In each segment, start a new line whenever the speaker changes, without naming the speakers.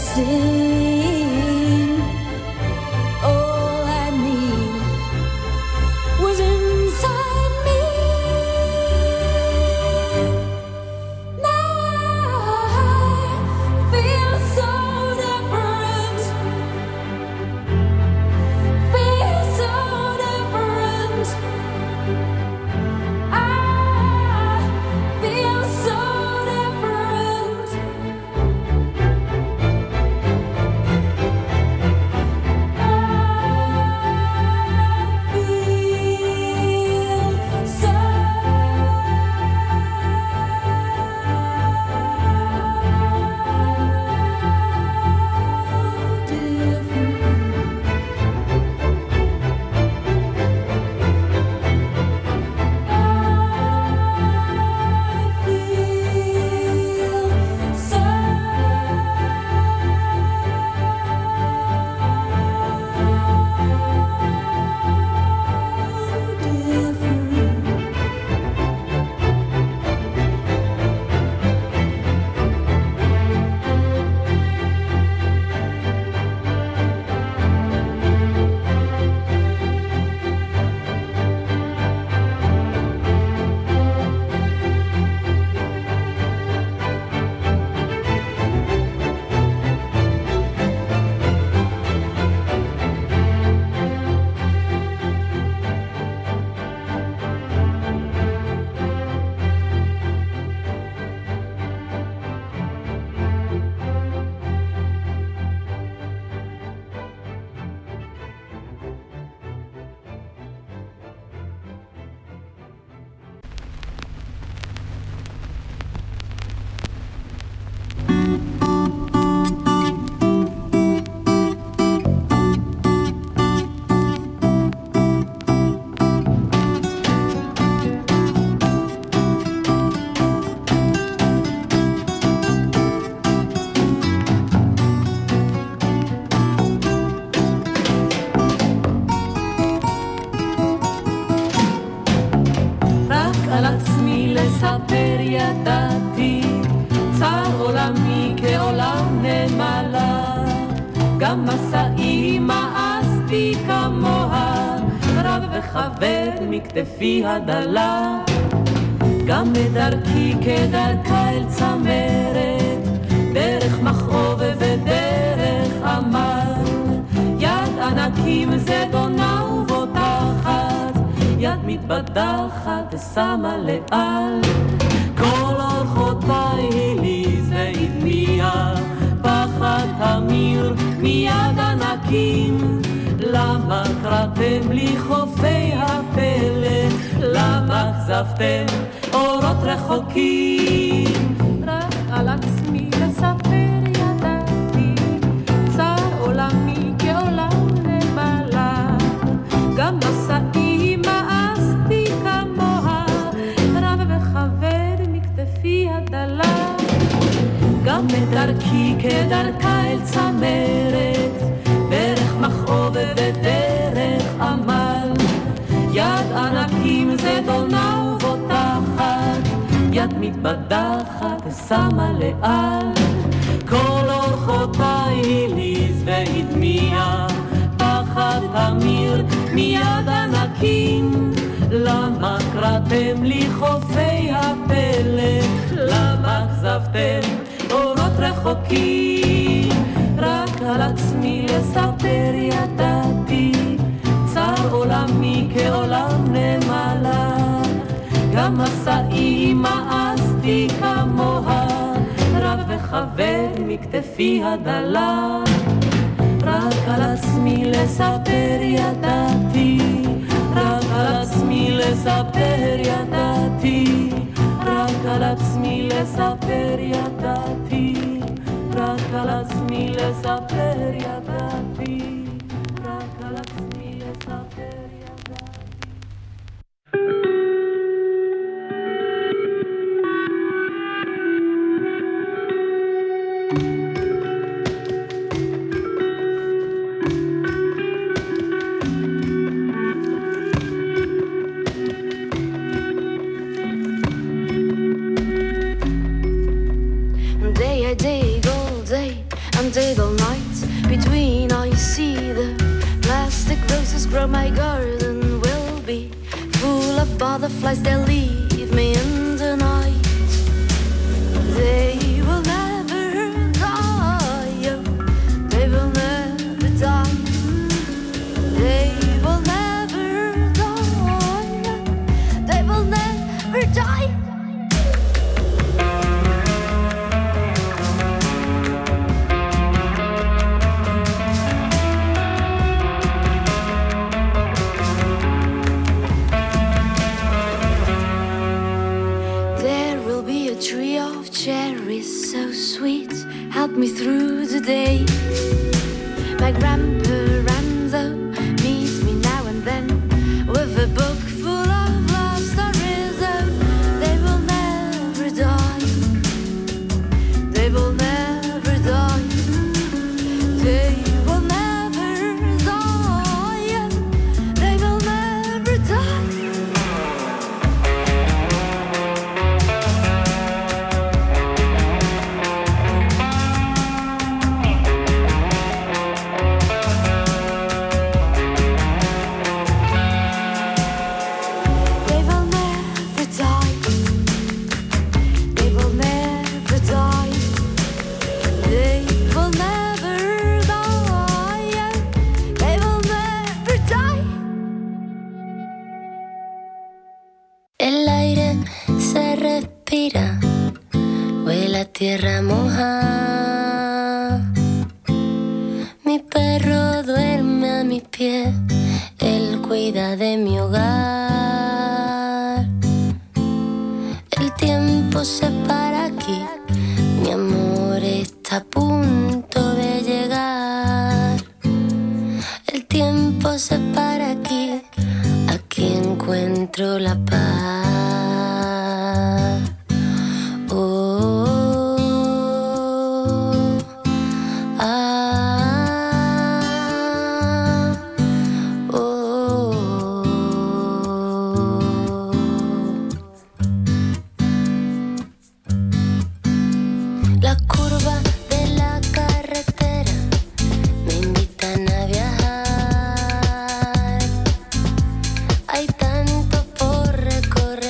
sing. All I need was inside me. Now I feel so different. Feel so different. I feel so different.
לספר ידעתי, צר עולמי כעולם נמלה, גם מסעי מאסתי כמוה, רב וכבד מכתפי הדלה, גם בדרכי כדרכה אל צמרת, דרך מכאוב ודרך עמל, יד ענקים זדונה ובוטחת, יד מתבדחת ושמה לאל, כל אורחותיי הליז והדמיע, פחד תמיר מיד ענקים, למה קראתם לי חופי הפלא, למה כזבתם אורות רחוקים, רק על עצמי לספר ידעתי, צר עולמי כעולם נמלה, גם מסעי מאסתי כמוה, רב וכבד מכתפי הדלה, גם בדרכי כדרכה אל צמרת, דרך מכאוב ודרך עמל, יד ענקים זדונה ובוטחת, יד מתבדחת ושמה לאל, כל אורחותיי הליז והדמיע, פחד תמיר מיד ענקים, למה קראתם לי חופי הפלא, למה כזבתם אורות רחוקים, רק על עצמי לספר ידעתי, צר עולמי כעולם נמלה, גם מסעי מאסתי כמוה, רב וכבד מכתפי הדלה, רק על עצמי לספר ידעתי, רק על עצמי לספר ידעתי, רק על עצמי לספר ידעתי, רק על עצמי לספר ידעתי, רק על עצמי לספר ידעתי.
Day I dig all day, I'm dig all
roses grow, my garden will be full of butterflies. They'll leave me in the night. They will never die. Oh, they will never die. They will never die. They will never die. Tree of cherries so sweet, help me through the day. My grandparents meet me now and then with a book full of love stories. Oh, they will never die. They will never die. They will never die. They will never die. Tierra moja, mi perro duerme a mis pies, él cuida de mi hogar. El tiempo se para aquí, mi amor está a punto de llegar. El tiempo se para aquí, aquí encuentro la paz. Hay tanto por recorrer.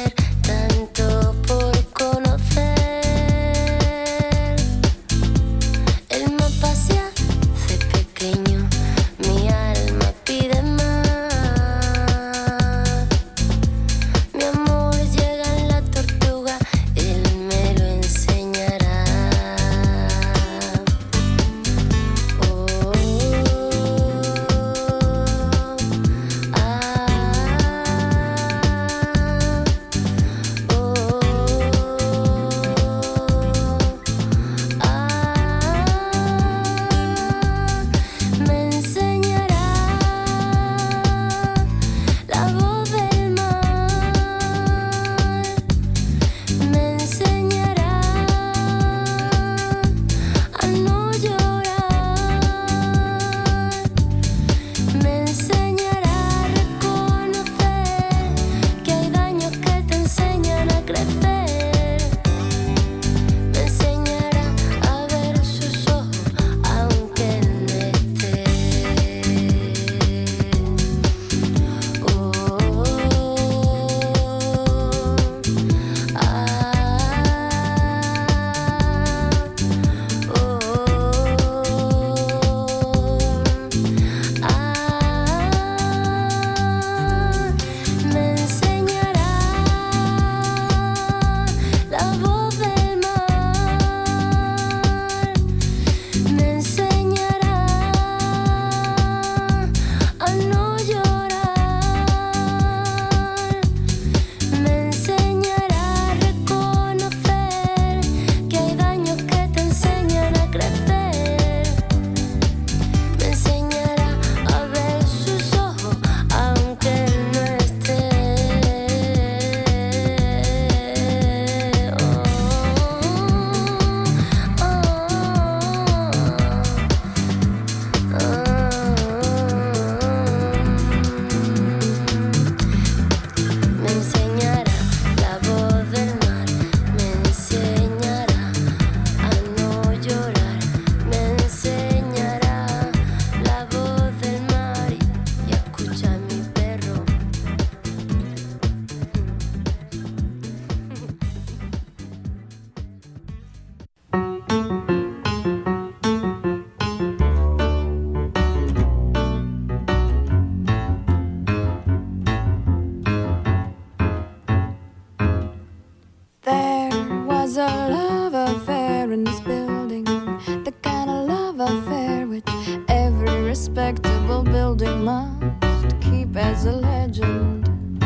must keep as a legend,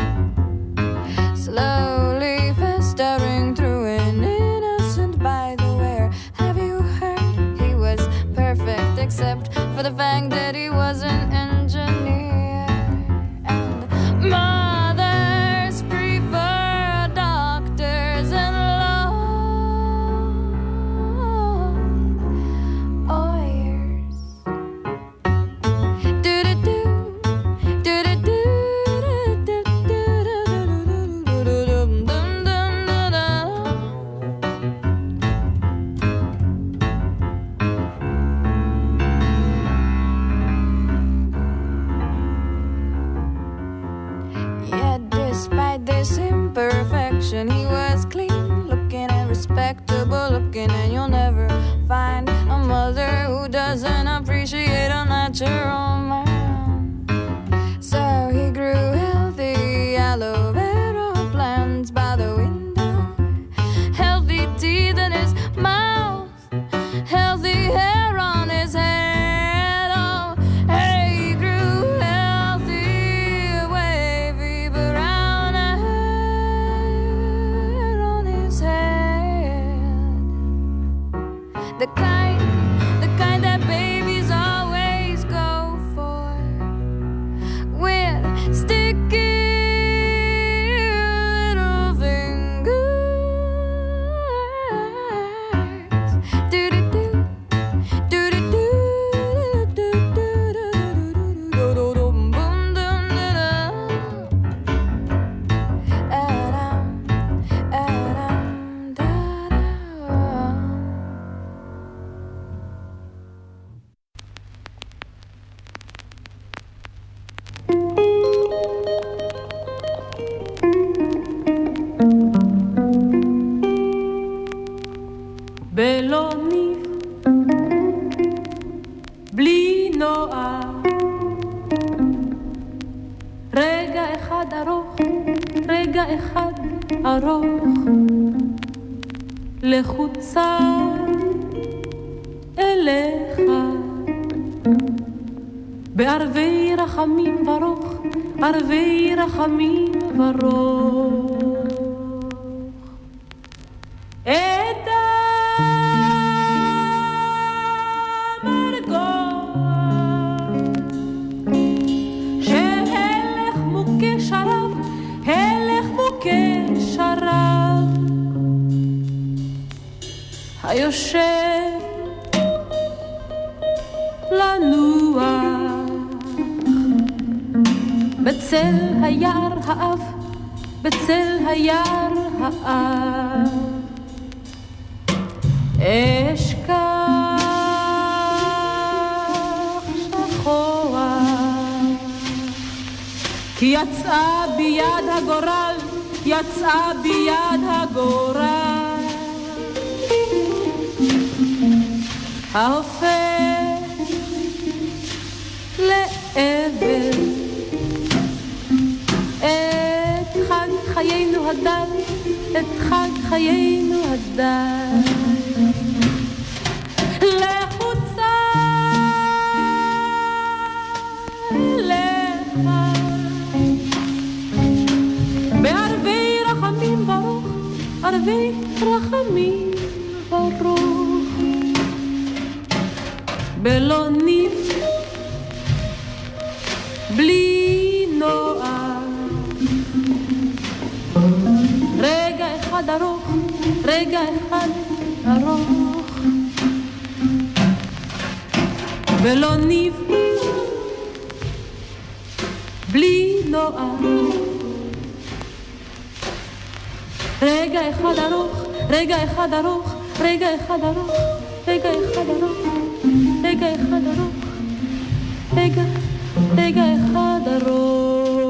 slowly festering through an innocent by the wear. Have you heard? He was perfect except for the fact that he was an engineer, and mothers prefer doctors and lawyers. Do-do-do, do-do-do, Yet despite this imperfection, he was clean looking and respectable looking, and you'll never find a mother who doesn't appreciate a natural man. So he grew healthy aloe vera plants by the window, healthy teeth in his mouth, healthy hair on his head. Oh, hey, he grew healthy, wavy brown hair on his head. The kind that babies always go for, with sticky little fingers. Do-do-do, do-do-do, do-do-do, boom, dum-da-da. Adam, da-da.
בלא ניב, בלי נועה, רגע אחד ארוך, רגע אחד ארוך, לחוצה אליך, בערבי רחמים ברוך, ערבי רחמים ברוך. היושב לנוח בצל היער האב, בצל היער האב, אשכח שכוח, כי יצאה ביד הגורל, יצאה ביד הגורל, ההופך לעבר את חג חיינו הדל, את חג חיינו הדל, לחוצה אליך, בערבי רחמים ברוך, ערבי רחמים ברוך. בלא ניב, בלי נועה, רגע אחד ארוך, רגע אחד ארוך, בלא ניב, בלי נועה, רגע אחד ארוך, רגע אחד ארוך, רגע אחד ארוך, רגע אחד ארוך, רגע אחד ארוך, רגע אחד ארוך.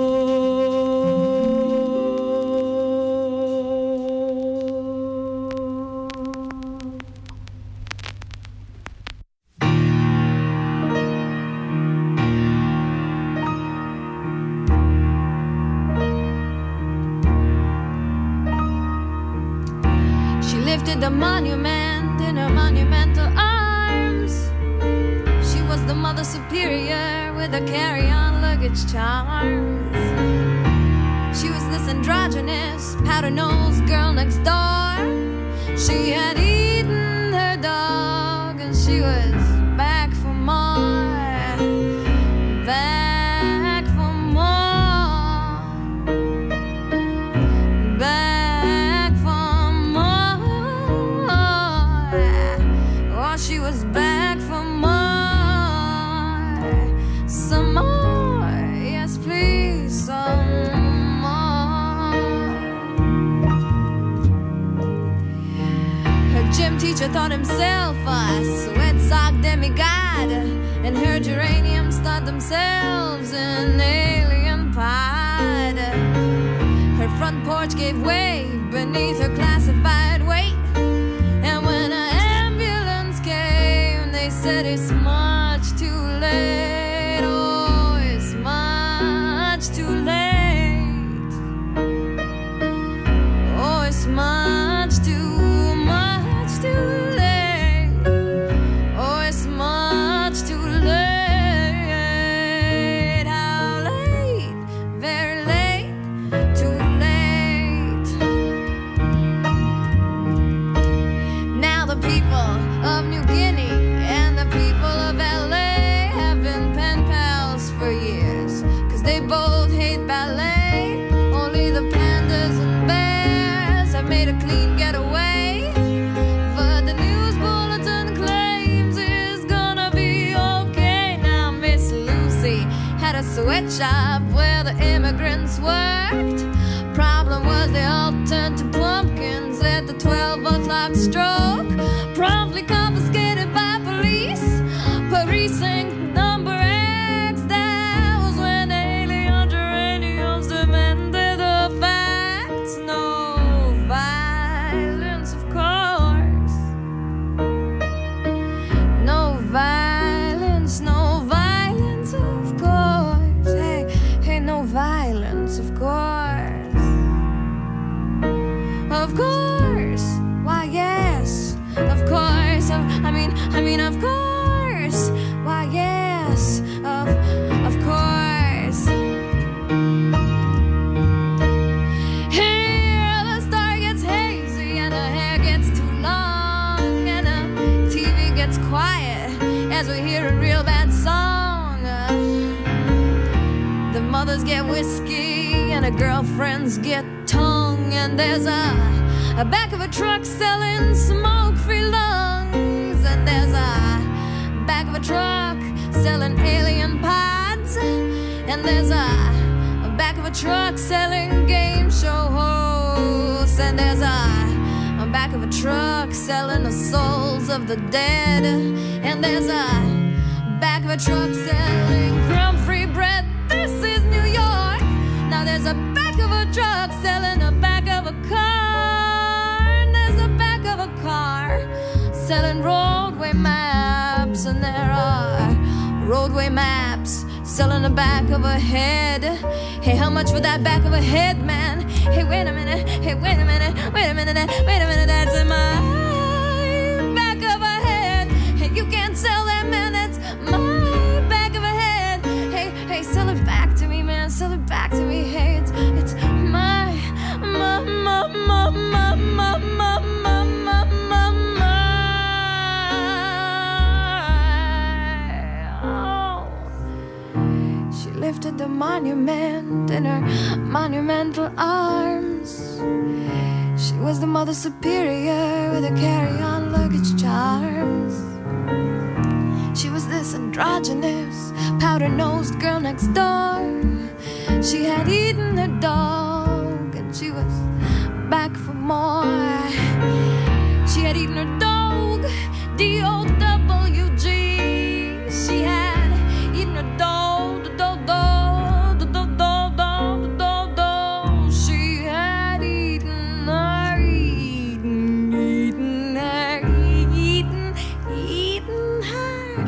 She lifted the monument in her monumental arms. She was the Mother Superior with her carry-on luggage charms. She was this androgynous, powder-nosed girl next door. She had eaten her dog and she was back for more. Back for more. Back for more. Oh, she was back for more. Some more, yes please, some more. Her gym teacher thought himself a sweat sock demigod, and her geraniums thought themselves an alien pod. Her front porch gave way beneath her classified weight, and when an ambulance came, they said it's much too late. Oh, it's much too late. Oh, it's much too late. Oh, it's much too late. How late? Very late. Too late. Now the people of New Guinea and the people of LA have been pen pals for years, 'cause they both hate ballet. Only the pandas and bears have made a clean getaway. But the news bulletin claims it's gonna be okay. Now Miss Lucy had a sweatshop where the immigrants worked. Problem was they all turned to pumpkins at the 12 o'clock stroke. Promptly confiscated by police. Precinct number X. That was when alien geraniums demanded the facts. No violence, of course. No violence, no violence, of course. Hey, hey, no violence, of course. Of course. Why, yes. Of course. I mean, of course. Why, yes. Of course. Here the star gets hazy and the hair gets too long and the TV gets quiet as we hear a real bad song. The mothers get whiskey and the girlfriends get tongue, and there's a back of a truck selling smoke-free lungs, and there's a back of a truck selling alien pods, and there's a back of a truck selling game show hosts, and there's a back of a truck selling the souls of the dead, and there's a back of a truck selling crumb-free bread. This is New York. Now there's a back of a truck selling the back of a car, and there's a back of a car selling roadway maps, and there are roadway maps selling the back of a head. Hey, how much for that back of a head, man? Hey, wait a minute. Hey, wait a minute. Wait a minute. Wait a minute. That's in my back of a head. Hey, you can't sell that, man. That's my back of a head. Hey, hey, sell it back to me, man. Sell it back to me. Hey, it's my. She lifted the monument in her monumental arms. She was the Mother Superior with her carry-on luggage charms. She was this androgynous, powder-nosed girl next door. She had eaten her dog and she was back for more. She had eaten her dog, D-O-W-G. She had eaten her dog, she had eaten her, eaten her.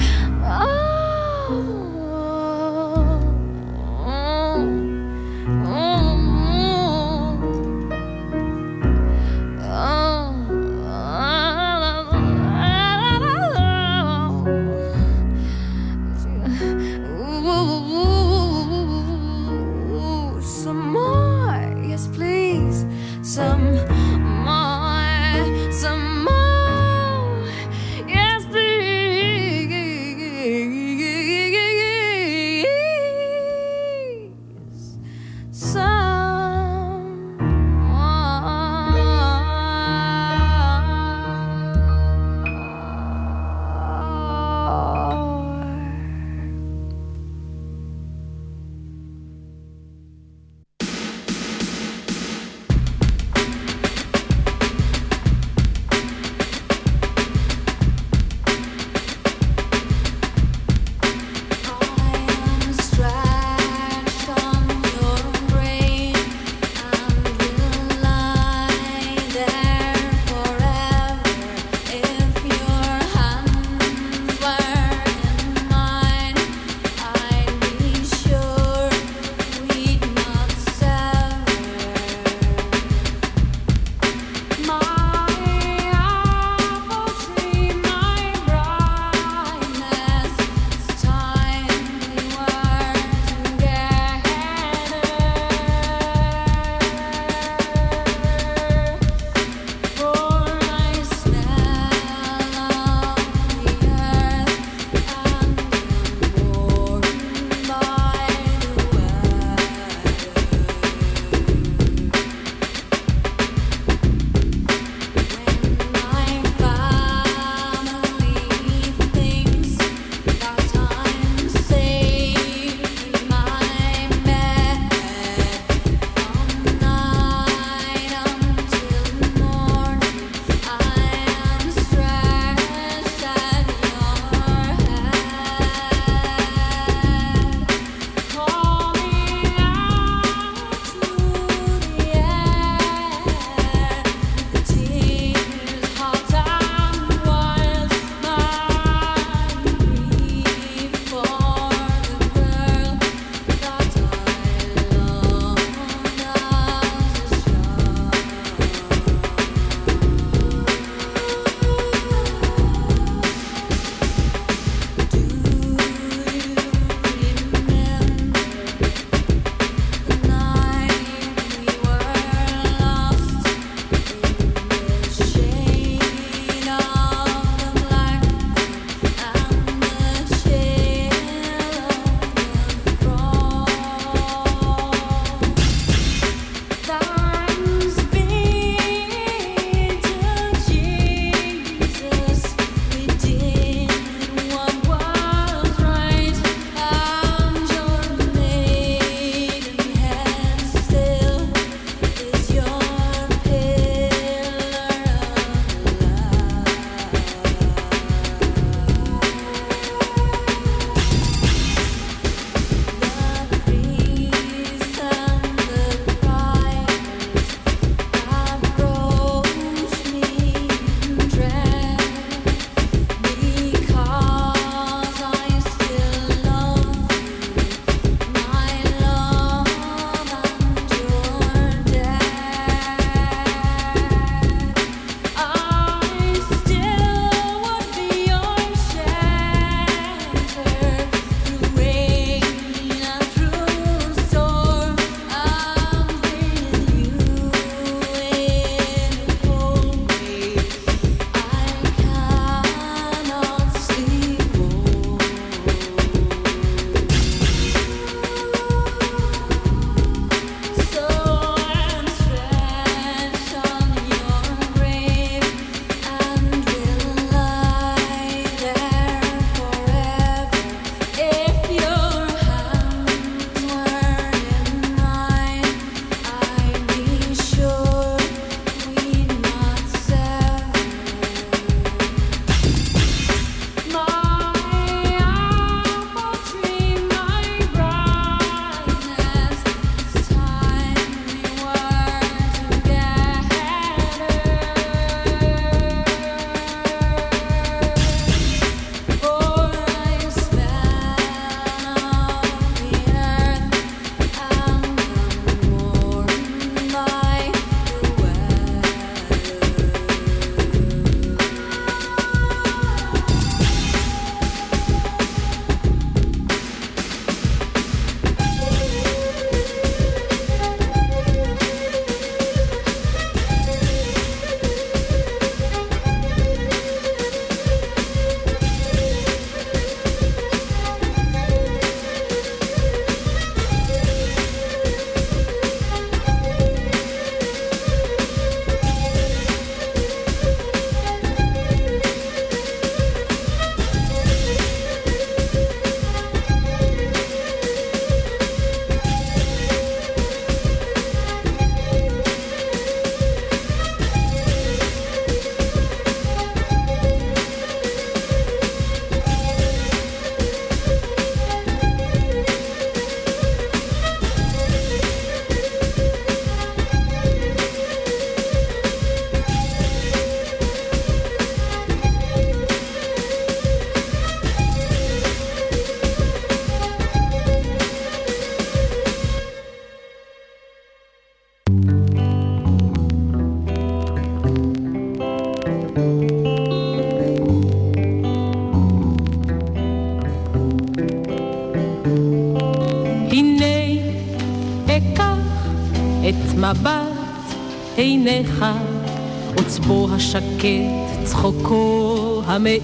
את מבט עיניך, עוצבו השקט, צחוקו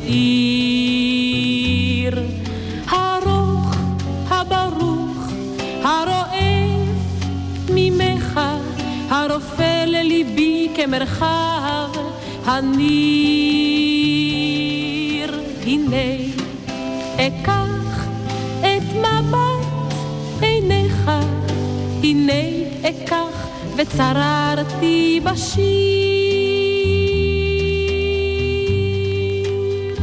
המאיר, הרוך, הברוך, הרועף ממך, הרופא לליבי כמרחב הניר. הנה אקח את מבט עיניך, הנה אקח וצררתי בשיר.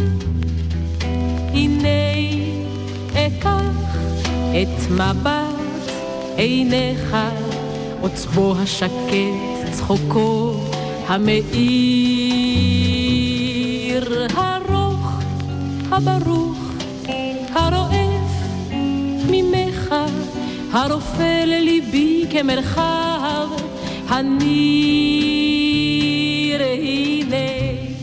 הנה אקח את מבט עיניך, עוצבו השקט, צחוקו המאיר, הרוך, הברוך, הרועף ממך, הרופא לליבי כמרחב הניר. הנה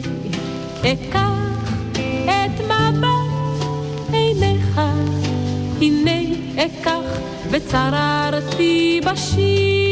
אקח את מבט עיניך, הנה אקח וצררתי בשיר.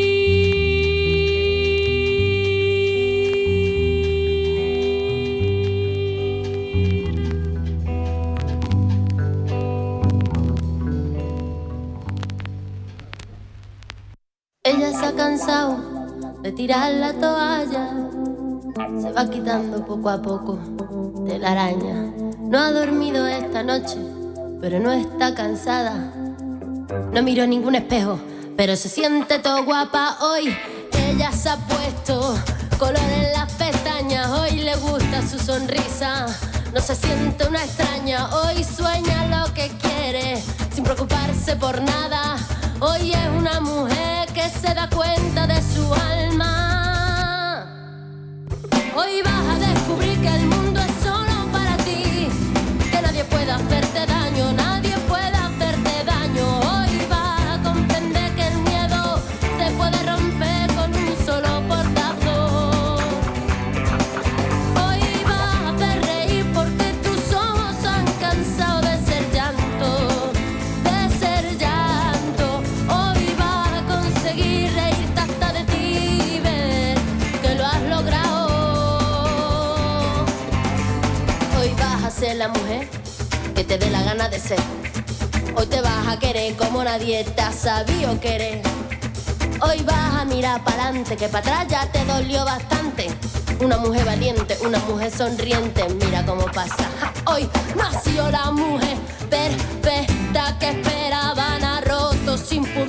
Ella se ha cansado de tirar la toalla, se va quitando poco a poco de la araña. No ha dormido esta noche, pero no está cansada. No miró ningún espejo, pero se siente todo guapa hoy. Ella se ha puesto color en las pestañas, hoy le gusta su sonrisa. No se siente una extraña, hoy sueña lo que quiere, sin preocuparse por nada. Hoy es una mujer que se da cuenta de su alma. Hoy vas a descubrir que el mundo es solo para ti, que nadie puede hacerte daño, nadie puede hacerte daño. Hoy vas a comprender que el miedo se puede romper con un solo portazo. Hoy vas a hacer reír porque tus ojos han cansado de ser llanto, de ser llanto. Hoy vas a conseguir reírte hasta de ti y ver que lo has logrado. Hoy vas a ser la mujer que te dé la gana de ser. Hoy te vas a querer como nadie te ha sabido querer. Hoy vas a mirar para adelante, que para atrás ya te dolió bastante. Una mujer valiente, una mujer sonriente, mira cómo pasa. Hoy nació la mujer perfecta que esperaban, ha roto sin pudor